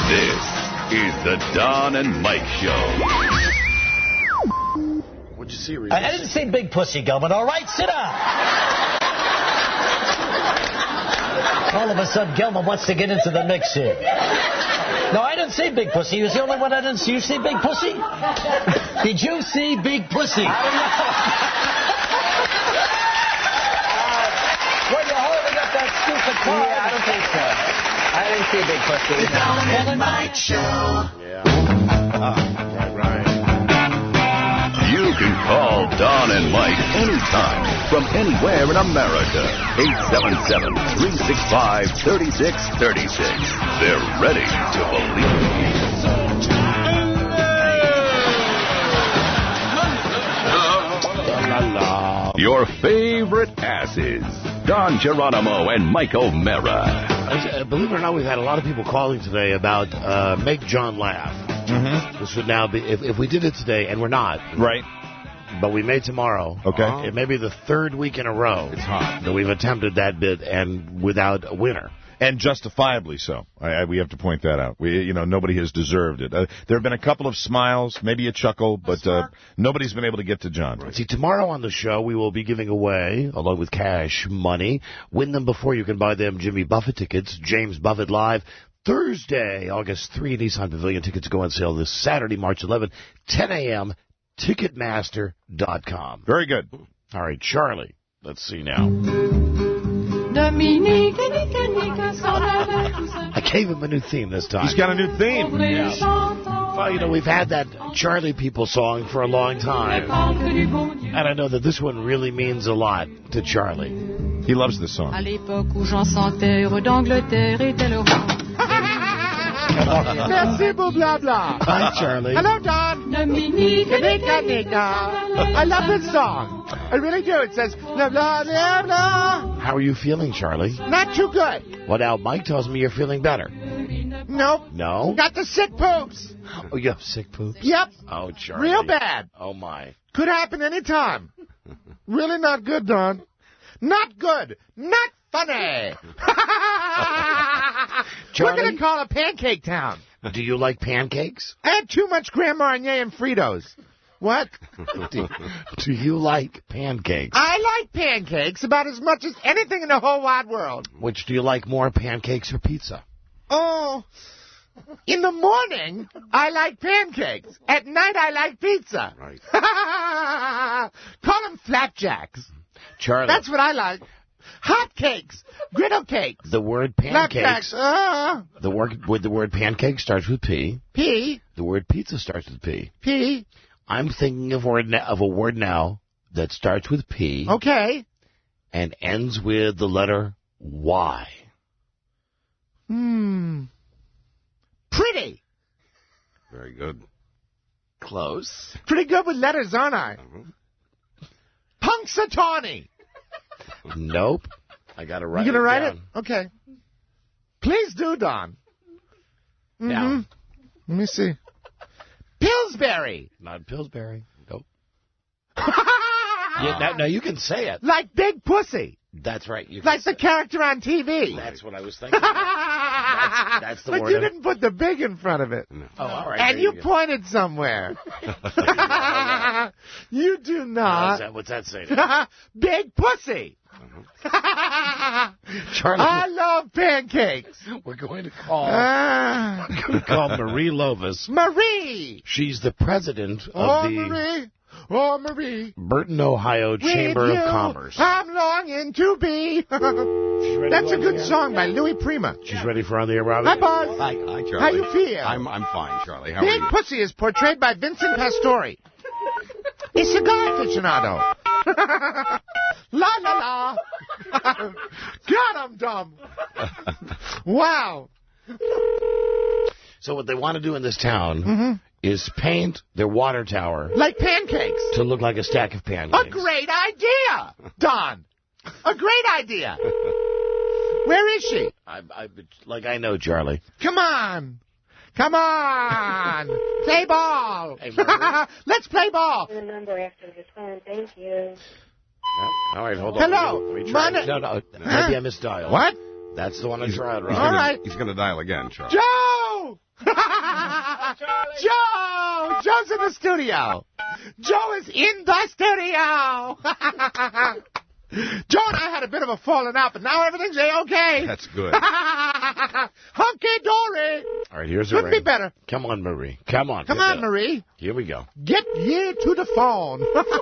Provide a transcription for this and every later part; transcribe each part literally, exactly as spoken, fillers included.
This is the Don and Mike Show. What'd you see, Reed? I didn't see Big Pussy, Gelman. All right, sit down. All of a sudden, Gelman wants to get into the mix here. No, I didn't see Big Pussy. He was the only one I didn't see. You see Big Pussy? Did you see Big Pussy? I don't know. When you're holding up that stupid car. Yeah, I don't think so. I didn't see Big Pussy. The Don and Mike Show. Yeah. Uh, right, right. You can call Don and Mike anytime from anywhere in America. eight seven seven, three six five, three six three six. They're ready to believe. La, la, la. Your favorite asses, Don Geronimo and Mike O'Mara. Uh, believe it or not, we've had a lot of people calling today about uh, Make John Laugh. Mm-hmm. This would now be, if, if we did it today, and we're not. Right. But we may tomorrow. Okay. It may be the third week in a row. It's hot. That we've attempted that bit and without a winner. And justifiably so. I, I, we have to point that out. We, you know, nobody has deserved it. Uh, there have been a couple of smiles, maybe a chuckle, but uh, nobody's been able to get to John. See, tomorrow on the show, we will be giving away, along with cash, money. Win them before you can buy them Jimmy Buffett tickets. James Buffett Live. Thursday, August third, Nissan Pavilion. Tickets go on sale this Saturday, March eleventh, ten a.m., Ticketmaster dot com. Very good. All right, Charlie. Let's see now. I gave him a new theme this time. He's got a new theme. Yeah. Well, you know, we've had that Charlie People song for a long time. And I know that this one really means a lot to Charlie. He loves this song. Merci, blah, blah, blah. Hi, Charlie. Hello, Don. I love this song. I really do. It says, blah, blah, blah, blah. How are you feeling, Charlie? Not too good. Well, now, Mike tells me you're feeling better. Nope. No? Got the sick poops. Oh, you have sick poops? Yep. Oh, Charlie. Real bad. Oh, my. Could happen anytime. Really not good, Don. Not good. Not funny. We're going to call it Pancake Town. Do you like pancakes? I had too much Grand Marnier and Fritos. What? do, do you like pancakes? I like pancakes about as much as anything in the whole wide world. Which do you like more, pancakes or pizza? Oh, in the morning, I like pancakes. At night, I like pizza. Right. Call them flapjacks. Charlie. That's what I like. Hot cakes, griddle cakes. The word pancakes. Uh, the word with the word pancake starts with P. P. The word pizza starts with P. P. I'm thinking of word na- of a word now that starts with P. Okay. And ends with the letter Y. Hmm. Pretty. Very good. Close. Pretty good with letters, aren't I? Mm-hmm. Punxsutawney. Nope. I got to write it You going to write down. it? Okay. Please do, Don. Mm-hmm. Yeah. Let me see. Pillsbury. Not Pillsbury. Nope. yeah, now, now you can say it. Like Big Pussy. That's right. You like the character on T V. That's what I was thinking. that's, that's the but word. you didn't put the big in front of it. Oh, all right. And you, you pointed somewhere. You do not. That, what's that say? Big Pussy. Uh-huh. Charlie, I love pancakes. We're going to call. Uh, we're going to call Marie Lovis. Marie. She's the president of oh, the Marie. Oh, Marie. Burton, Ohio Chamber With of you, Commerce. I'm longing to be. That's a good song by Louis Prima. She's ready for On the Air, Robbie? Hi, Buzz. Hi, hi, Charlie. How you feel? I'm I'm fine, Charlie. How Big are you? Pussy is portrayed by Vincent Pastore. A cigar aficionado. La la la. God, I'm dumb. Wow. So what they want to do in this town mm-hmm. is paint their water tower like pancakes to look like a stack of pancakes. A great idea, Don. A great idea. Where is she? I, I, like I know, Charlie. Come on. Come on. Play ball. Hey, let's play ball. The number after the phone. Thank you. No? All right, hold on. Hello. Let me, let me try. Mon- no, no. Maybe huh? I misdialed. What? That's the one I tried, He's right? All gonna, right. He's going to dial again, Charlie. Joe! Joe! Joe! Joe's in the studio. Joe is in the studio. Joe and I had a bit of a falling out, but now everything's A-okay. That's good. Hunky-dory. All right, here's a Couldn't be ring. better. Come on, Marie. Come on. Come Get on, that. Marie. Here we go. Get ye to the phone.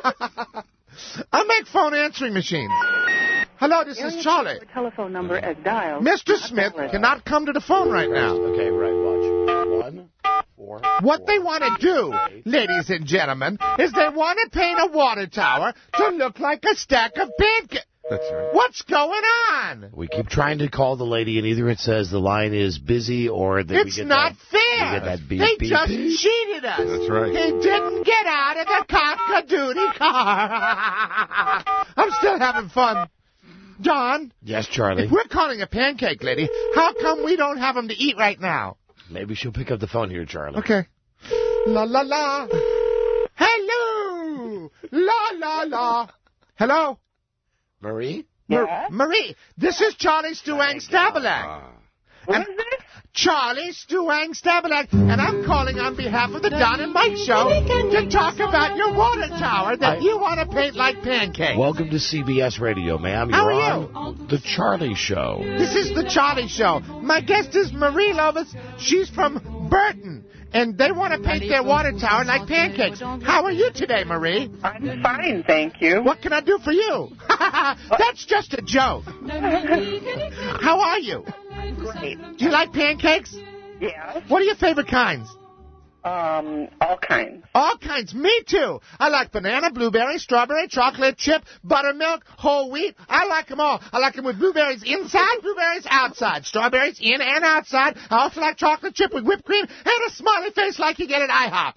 I make phone answering machines. Hello, this is Charlie. Telephone number as dialed. Mister Smith cannot come to the phone right now. Okay, right, watch. One, four, What four, they want to do, ladies and gentlemen, is they want to paint a water tower to look like a stack of pancakes. That's right. What's going on? We keep trying to call the lady, and either it says the line is busy or that we It's get not that, fair. We get that beep, They beep, just beep. cheated us. That's right. He didn't get out of the cock-a-doodie car. I'm still having fun. John, Yes, Charlie. if we're calling a pancake lady, how come we don't have them to eat right now? Maybe she'll pick up the phone here, Charlie. Okay. La la la. Hello. La la la. Hello. Marie? Mar- Marie, this is Charlie Stuang Stabalak. Ah. What is this? Charlie Stuang Stabalak, and I'm calling on behalf of the Don and Mike Show to talk about your water tower that I- you want to paint like pancakes. Welcome to C B S Radio, ma'am. How You're are on The Charlie Show. This is the Charlie Show. My guest is Marie Lovis. She's from Burton, and they want to paint their water tower like pancakes. How are you today, Marie? I'm fine, thank you. What can I do for you? That's just a joke. How are you? Great. Do you like pancakes? Yes. What are your favorite kinds? Um, all kinds. All kinds. Me too. I like banana, blueberry, strawberry, chocolate chip, buttermilk, whole wheat. I like them all. I like them with blueberries inside, blueberries outside, strawberries in and outside. I also like chocolate chip with whipped cream and a smiley face like you get at IHOP.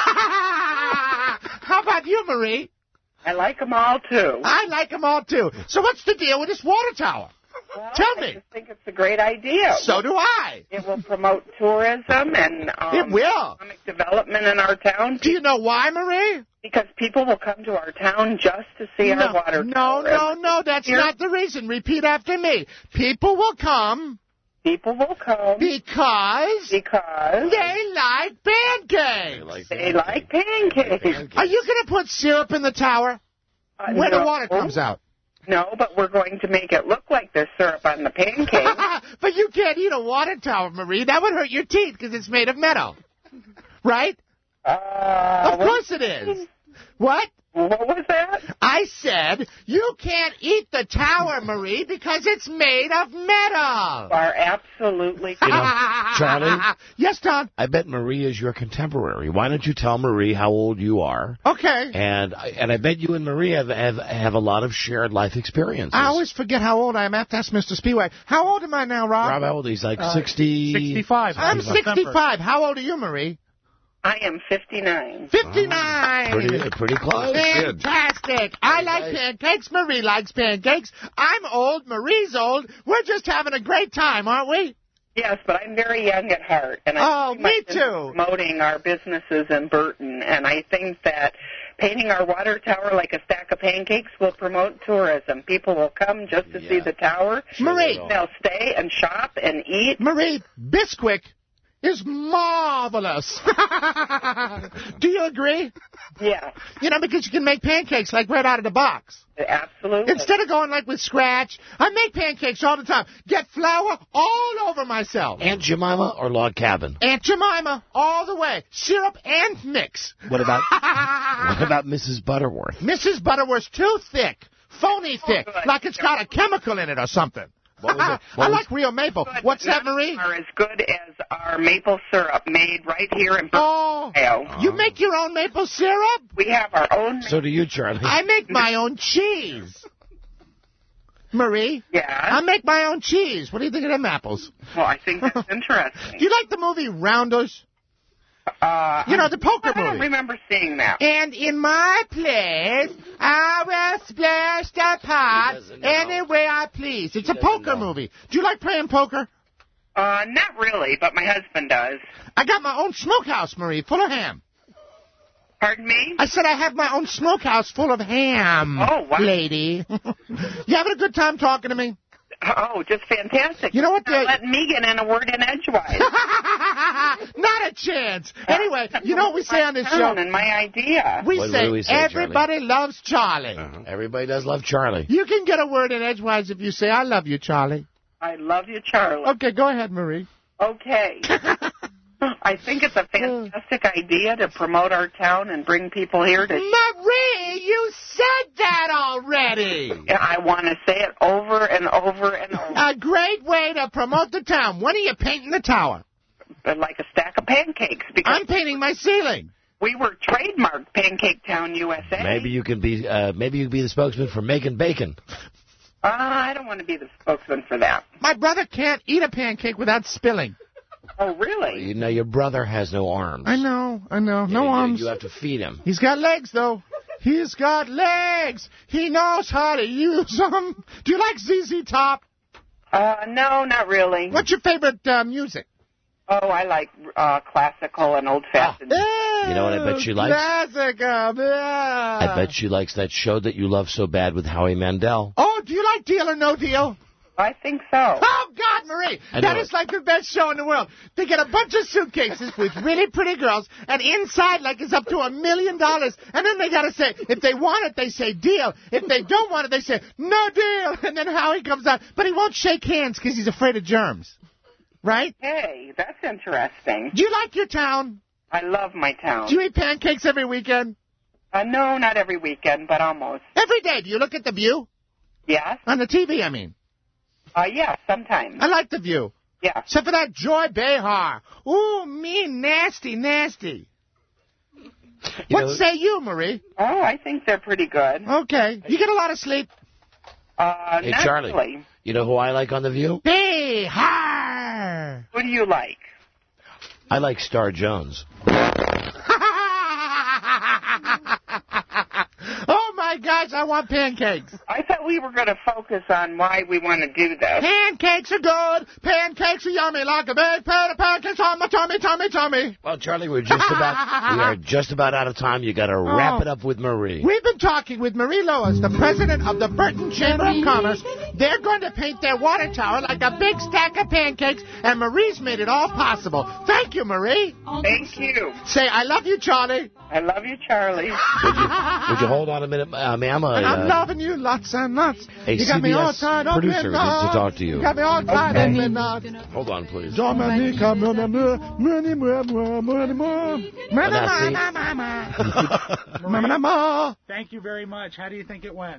How about you, Marie? I like them all, too. I like them all too. So what's the deal with this water tower? Well, Tell I me. just think it's a great idea. So do I. It will promote tourism and um, It will. economic development in our town. Do you know why, Marie? Because people will come to our town just to see no, our water no, tower. no, no, that's Here- not the reason. Repeat after me. People will come People will come because because they like pancakes. they like pancakes. Are you going to put syrup in the tower Uh, when no, the water comes out? No, but we're going to make it look like there's syrup on the pancake. But you can't eat a water tower, Marie. That would hurt your teeth because it's made of metal. Right? Uh, Of course it is. What? What was that? I said you can't eat the tower, Marie, because it's made of metal. You are absolutely You know, Charlie? Yes, Don? I bet Marie is your contemporary. Why don't you tell Marie how old you are? Okay. And I- and I bet you and Marie have, have, have a lot of shared life experiences. I always forget how old I am. I have to ask Mister Speedway. How old am I now, Rob? Rob, how old? He's like Uh, sixty... sixty-five. I'm sixty-five. How old are you, Marie? I am fifty-nine. fifty-nine. Pretty, pretty close. Fantastic. I like pancakes. Marie likes pancakes. I'm old. Marie's old. We're just having a great time, aren't we? Yes, but I'm very young at heart, and Oh, I'm very me much into too. promoting our businesses in Burton, and I think that painting our water tower like a stack of pancakes will promote tourism. People will come just to see Yeah. the tower. Marie. They'll stay and shop and eat. Marie, Bisquick is marvelous. Do you agree? Yeah, You know, because you can make pancakes like right out of the box. absolutely. Instead of going like with scratch, I make pancakes all the time. Get flour all over myself. Aunt Jemima or Log Cabin? Aunt Jemima, all the way. Syrup and mix. What about what about Missus Butterworth? Missus Butterworth's too thick. Phony thick. good. Like it's got a chemical in it or something. What was it? What I was- like real maple. Good, What's but that, none Marie? Are as good as our maple syrup made right here in Burton. Oh, Ohio. you make your own maple syrup? We have our own. So do you, Charlie. I make my own cheese. Marie? Yeah. I make my own cheese. What do you think of them apples? Well, I think that's interesting. Do you like the movie Rounders? Uh, You know, the poker I don't movie. remember seeing that. And in my place, I will splash the pot doesn't know. any way I please. It's a doesn't poker know. movie. Do you like playing poker? Uh, not really, but my husband does. I got my own smokehouse, Marie, full of ham. Pardon me? I said I have my own smokehouse full of ham, Oh, wow. lady. You having a good time talking to me? Oh, just fantastic. You know what You're the- letting me get in a word in edgewise. chance. Anyway, you know what we say on this show? And my idea. We What- what say, do we say, everybody Charlie? loves Charlie. Uh-huh. Everybody does love Charlie. You can get a word in edgewise if you say, I love you, Charlie. I love you, Charlie. Okay, go ahead, Marie. Okay. I think it's a fantastic idea to promote our town and bring people here to... Marie, you said that already. I want to say it over and over and over. A great way to promote the town. When are you painting the tower? Like a stack of pancakes. Because I'm painting my ceiling. we were trademarked Pancake Town, U S A. Maybe you can be. Uh, maybe you can be the spokesman for making bacon. Uh, I don't want to be the spokesman for that. My brother can't eat a pancake without spilling. Oh, really? You know, your brother has no arms. I know, I know. No you, arms. You have to feed him. He's got legs, though. He's got legs. He knows how to use them. Do you like Z Z Top? Uh, no, not really. What's your favorite uh, music? Oh, I like uh, classical and old-fashioned. You know what I bet she likes? Classical, yeah. I bet she likes that show that you love so bad with Howie Mandel. Oh, do you like Deal or No Deal? I think so. Oh, God, Marie, I that know is it. like the best show in the world. They get a bunch of suitcases with really pretty girls, and inside, like, it's up to a million dollars. And then they got to say, if they want it, they say deal. If they don't want it, they say, no deal. And then Howie comes out. But he won't shake hands because he's afraid of germs. Right? Hey, that's interesting. Do you like your town? I love my town. Do you eat pancakes every weekend? Uh, no, not every weekend, but almost. Every day. Do you look at The View? Yes? On the T V, I mean. Uh, yes, sometimes. I like The View. Yeah. Except for that Joy Behar. Ooh, mean, nasty, nasty. You What know- say you, Marie? Oh, I think they're pretty good. Okay. You get a lot of sleep? Uh, Hey, not Charlie. really. You know who I like on The View? Behar. Who do you like? I like Star Jones. Oh, my gosh, I want pancakes. I thought we were going to focus on why we want to do this. Pancakes are good. Pancakes are yummy like a big pat of pancakes on my tummy, tummy, tummy. Well, Charlie, we're just about we are just about out of time. You got to wrap Oh. it up with Marie. We've been talking with Marie Lois, the president of the Burton Chamber of Commerce. They're going to paint their water tower like a big stack of pancakes, and Marie's made it all possible. Thank you, Marie. Thank you. Say, I love you, Charlie. I love you, Charlie. Would you hold on a minute, uh, ma'am? Uh, And I'm uh, loving you lots and lots. A You got me all C B S tied up producer in needs to knots. talk to you. You got me all tied up in knots. hold on, please. Dominica, money, money, money, money, money, money, Vanessa. money, money. Thank you very much. How do you think it went?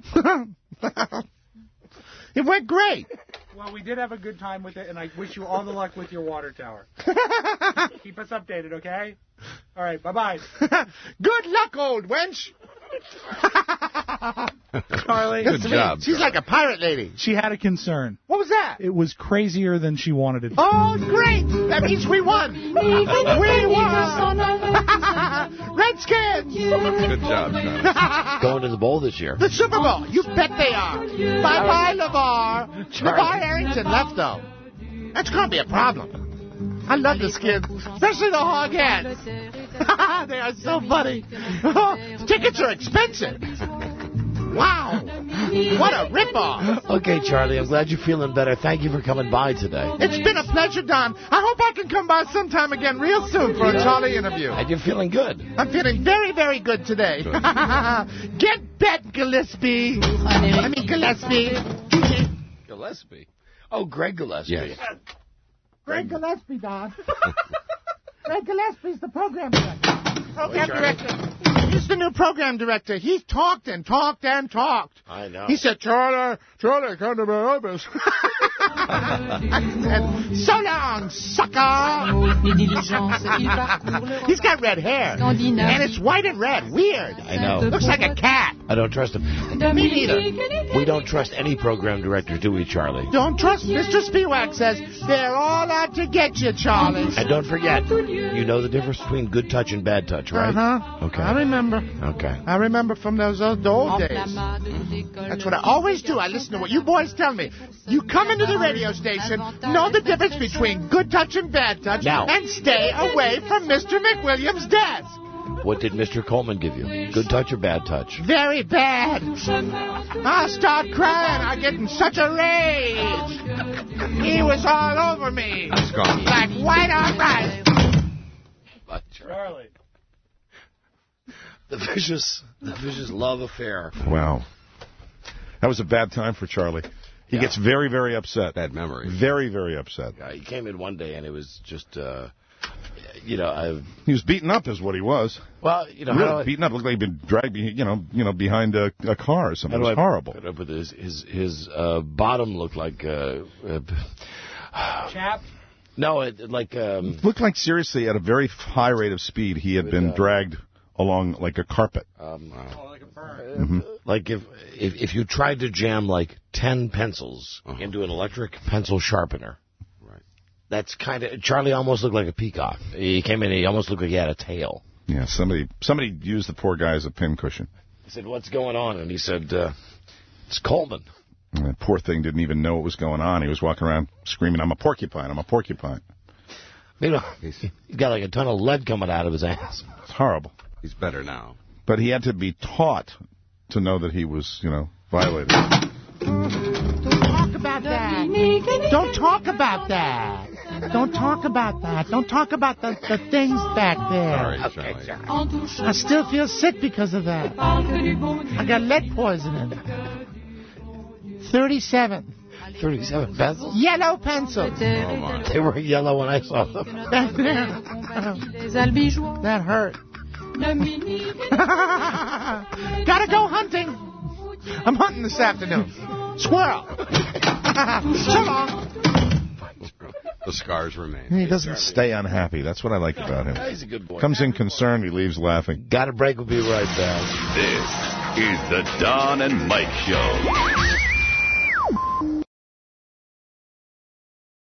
It went great. Well, we did have a good time with it, and I wish you all the luck with your water tower. Keep us updated, okay? All right, bye-bye. Good luck, old wench. Charlie. Good job. She's like a pirate lady. She had a concern. What was that? It was crazier than she wanted it to be. Oh, great! That means we won. We won. Redskins. Good job, Charlie. Going to the bowl this year. The Super Bowl. You bet they are. Bye bye, LeVar. LeVar Arrington left though. That's gonna be a problem. I love the Skins, especially the hog hats. They are so funny. Tickets are expensive. Wow. What a ripoff. Okay, Charlie, I'm glad you're feeling better. Thank you for coming by today. It's been a pleasure, Don. I hope I can come by sometime again real soon for a Charlie interview. And you're feeling good. I'm feeling very, very good today. Get bet, Gillespie. I mean, Gillespie. Gillespie. Oh, Greg Gillespie. Yes. Greg Gillespie, Don. Greg Gillespie's the program director. Program director. He's the new program director. He talked and talked and talked. I know. He said, Charlie, Charlie, come to my office. And so long, sucker. He's got red hair. And it's white and red. Weird. I know. Looks like a cat. I don't trust him. Me neither. We don't trust any program director, do we, Charlie? Don't trust Mister Spiewak says they're all out to get you, Charlie. And don't forget, you know the difference between good touch and bad touch, right? Uh-huh. Okay. I remember. Okay. I remember from those old, the old days. That's what I always do. I listen to what you boys tell me. You come into the radio station, know the difference between good touch and bad touch, Now. and stay away from Mister McWilliams' desk. What did Mister Coleman give you? Good touch or bad touch? Very bad. I'll start crying. I get in such a rage. He was all over me. It's gone. Like white on rice. Charlie. The vicious, the vicious love affair. Wow. That was a bad time for Charlie. He Yeah. gets very, very upset. Bad memory. Very, very upset. Yeah, he came in one day and it was just, uh, you know, I. He was beaten up, is what he was. Well, you know, really how do I- beaten up. Looked like he'd been dragged, be- you know, you know, behind a, a car or something. It how was do I horrible. put up with his his his uh, bottom looked like uh, uh, Chap. no, it like um, Looked like seriously at a very high rate of speed he had With, been uh, dragged along like a carpet. um Oh, like a burn. Mhm. like if, if if you tried to jam like ten pencils Uh-huh. into an electric pencil sharpener. Right. That's kind of Charlie almost looked like a peacock. He came in, he almost looked like he had a tail. Yeah, somebody somebody used the poor guy as a pincushion. I said, "What's going on?" And he said, uh, "It's Coleman." And that poor thing didn't even know what was going on. He was walking around screaming, "I'm a porcupine! I'm a porcupine!" You know, he's got like a ton of lead coming out of his ass. It's horrible. He's better now. But he had to be taught to know that he was, you know, violated. Don't talk about that. Don't talk about that. Don't talk about that. Don't talk about the, the things back there. Sorry, Charlie. I still feel sick because of that. I got lead poisoning. thirty-seven. Thirty-seven pencils. Yellow pencils. Oh, my. They were yellow when I saw them. Back there. That hurt. Gotta go hunting. I'm hunting this afternoon. Squirrel. So long. The scars remain. He doesn't stay unhappy. That's what I like about him. He's a good boy. Comes in concerned, he leaves laughing. Got a break. We'll be right back. This is the Don and Mike Show.